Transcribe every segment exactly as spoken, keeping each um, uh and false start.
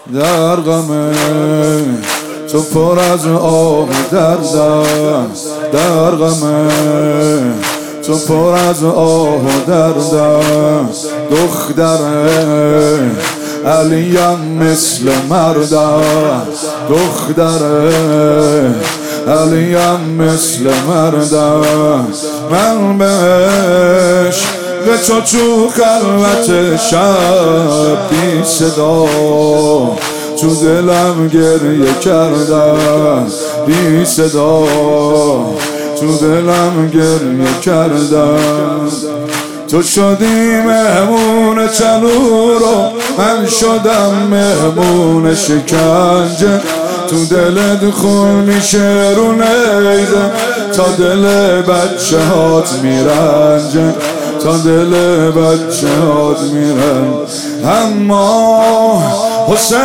در غم تو پر از آه دردم، در غم تو پر از آه دردم. دختر علیم مثل مردم، دختر علیم مثل مردم. من بهش به تو تو خلوت شب بی صدا تو دلم گریه کردم، بی صدا تو دلم گریه کردم. تو شدی مهمون تنور و من شدم مهمون شکنجه. تو دلت خون میشه رو نیزه تا دل بچه هات میرنجه، تا دل بچه هات میرنجه. اما حسین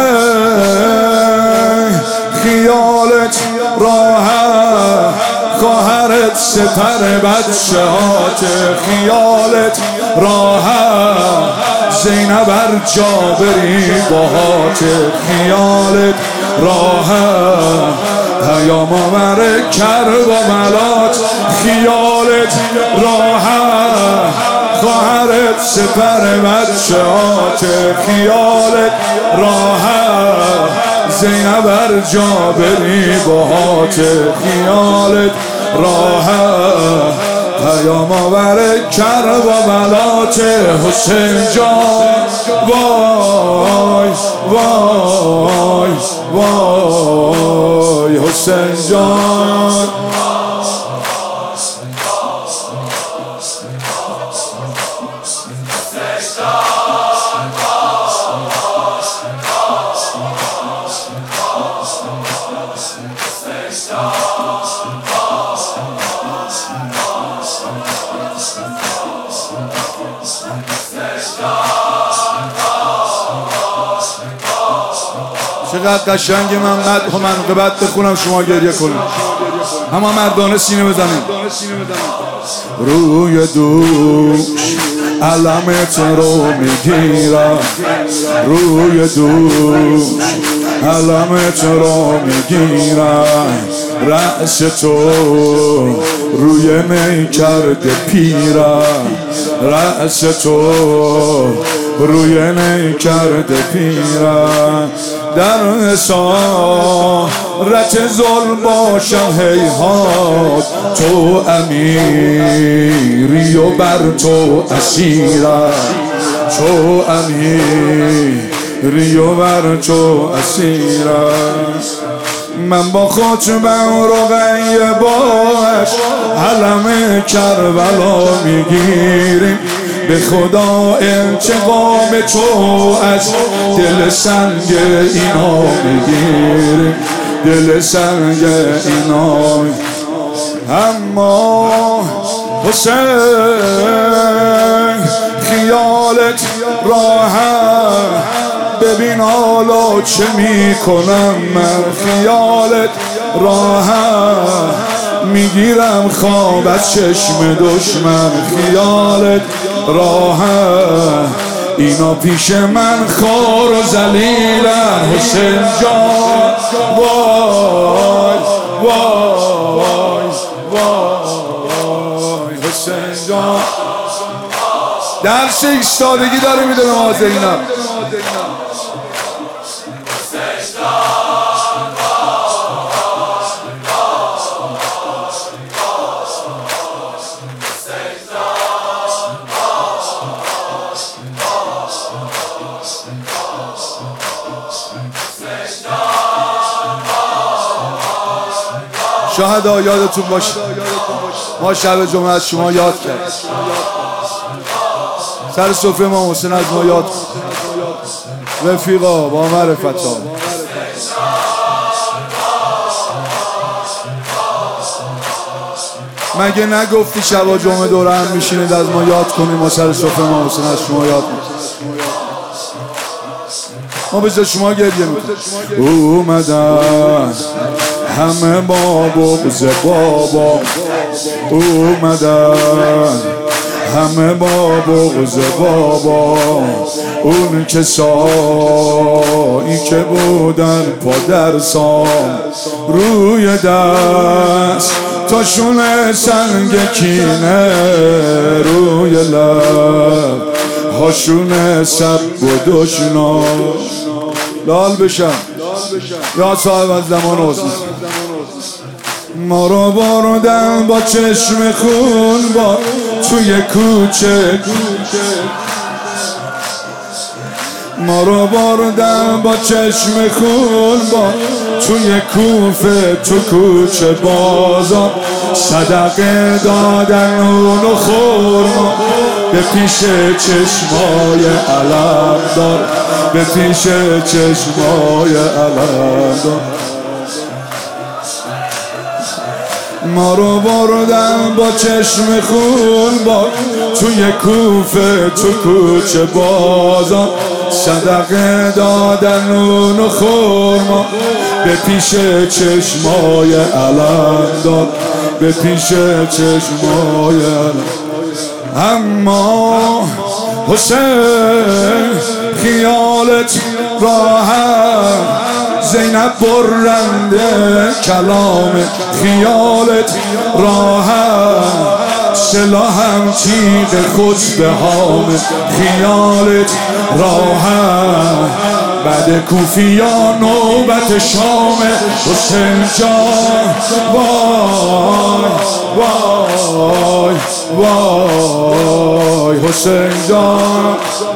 خیالت راحت، خواهرت سپر بچه هات خیالت راحت. زینب جابری باهات خیالت راحت. پیام آور کربلات خیالت راحت. خواهرت سپر بچه هات خیالت راحت. زینب جابری باهات خیالت راحت. پیام آور کربلات حسین جان. وای وای وای حسین جان. چقدر قشنگه من مدح و منقبت بخونم شما گریه کنید. اما مردانه سینه بزنید. روی دوش علمت رو میگیرم، روی دوش علمت رو میگیرم. رأس تو روی می کرده پیرم، رأس تو روی می کرده پیرم. در اسارت ظلم باشم هیهات، تو امیری و بر تو اسیرم، تو امیری و بر تو اسیرم. من با خطبه و رقیه باش علم کربلا میگیریم. به خدا انتقام تو از دل سنگ اینا میگیریم، دل سنگ اینا. اما حسین خیالت راحت. ببین حالا چه میکنم من. خیالت راحت میگیرم خواب از چشم دشمن. خیالت راحت اینا پیش من خار و ذلیلن. حسین جان وای وای وای حسین جان. درس ایستادگی داره میده به ما زینب. شهدا یادتون باشه ما شب جمعه از شما یاد کرد. سر سفره ما حسین از ما یاد رفیقا با معرفتا. مگه نگفتی شب جمعه دوره هم میشینید از ما یاد کنیم؟ ما سر سفره ما حسین از شما یاد میکنیم. ما بذار شما گریه میکنیم. اومدن همه با بغض بابا، اومدن همه با بغض بابا. اون کسایی که بودن پادرسان روی دست تاشون سنگ کینه، روی لب هاشون سب و دشنا. لال بشم یا صاحب از زمان حسن. ما رو بردن با چشم خون با توی کوچه، ما رو بردن با چشم خون با توی کوفه، تو کوچه بازار صدقه دادن اون و خورما به پیش چشمای علمدار، به پیش چشمای علمدار. ما رو بردن با چشم خون با توی کوفه، تو کوچه بازار صدقه دادن اون و خورما به پیش چشمای علمدار، به پیش چشمای علم. اما حسین خیالت راحت، زینب برنده کلام خیالت راحت، سلاحم تیغ خطبه هام خیالت راحت. بعد کوفیا نوبت شام حسین جان، وای وای وای حسین جان.